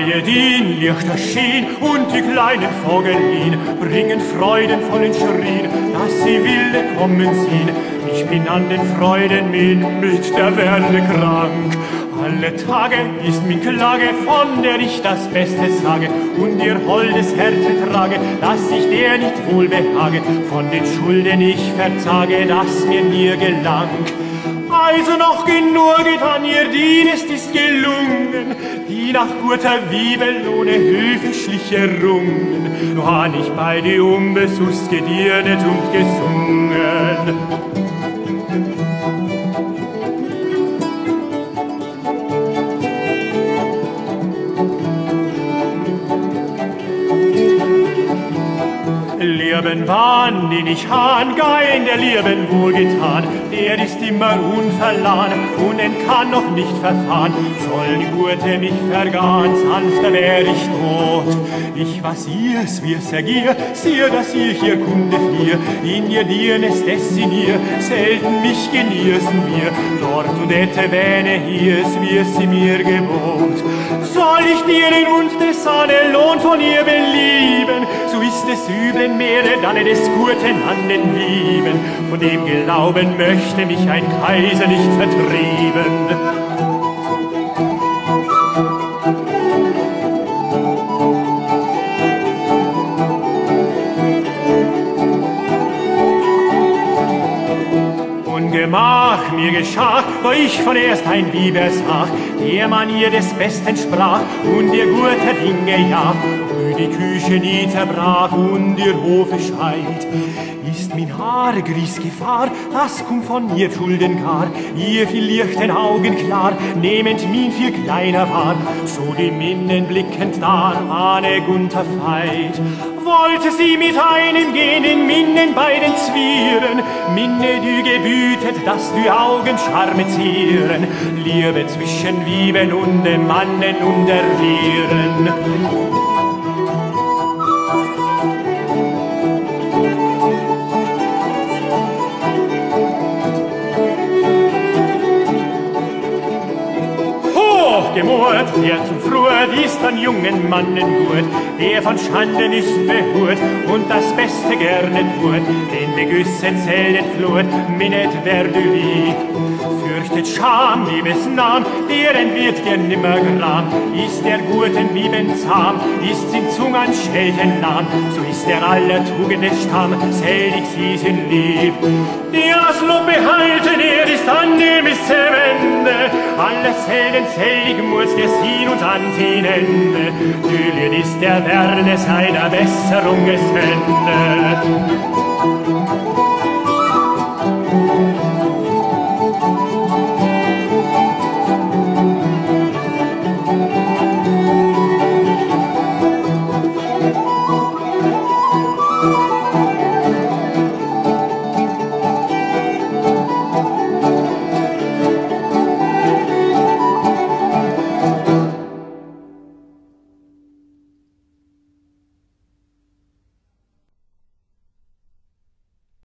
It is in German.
Ayedin, Lichter schien und die kleinen Vogelin bringen freudenvollen Schrien, dass sie wilde kommen sehen. Ich bin an den Freuden mit der Werde krank. Alle Tage ist min Klage, von der ich das Beste sage und ihr holdes Herz trage, dass ich der nicht wohl behage, von den Schulden ich verzage, dass mir nie gelang. Also noch genug getan, ihr Dienst ist gelungen, die nach guter Wiebel ohne Hilfe schlich errungen. Nur han ich bei die unbesust gediernet und gesungen. Lieben Wahn, den ich hahn, gein der Lieben wohlgetan, der ist immer unverlan und kann noch nicht verfahren. Soll die Gurte mich vergahn, sanfter wär ich tot. Ich was ihrs, wir's ergier, siehe, dass ich ihr Kunde fier, in ihr Dienes destinier, selten mich genießen wir, dort und ette wähne hier's, wie sie mir gebot. Soll ich dir den und des Lohn von ihr belieben, so ist es üblen Meere, dann des Gurten an den Wieben. Von dem Glauben möchte mich ein Kaiser nicht vertrieben. Gemach mir geschah, wo ich von erst ein Lieber sah, der man ihr des Besten sprach und ihr guter Dinge ja, die Küche niederbrach und ihr Hofe scheit. Ist min Haar gries Gefahr, das kommt von ihr Schulden gar, ihr viel lichten Augen klar, nehmend min viel kleiner war, so die Minnen blickend dar, ahne Gunther Veit. Wollte sie mit einem gehen in Minnen bei den Zwieren, Minne du gebütet, dass du Augen Charme zieren, Liebe zwischen Wieben und dem Mannen und der Vieren. Gemord, der zum Früher ist an jungen Mannen gut, der von Schande nicht behurt und das Beste gerne tut, den Begüsset selten flut, minnet wer du lieb. Fürchtet Scham, Liebesnam, deren wird dir nimmer gram, ist der guten Wieben zahm, ist sin Zung an Schelten lahm, so ist der aller Tugende Stamm, selig sie sind lieb. Der das Lob behalten, er ist annehm ist Wende, alles Helden selig muss der Sinn und Ansehen Ende, Julian ist der Werde seiner Besserung es Ende.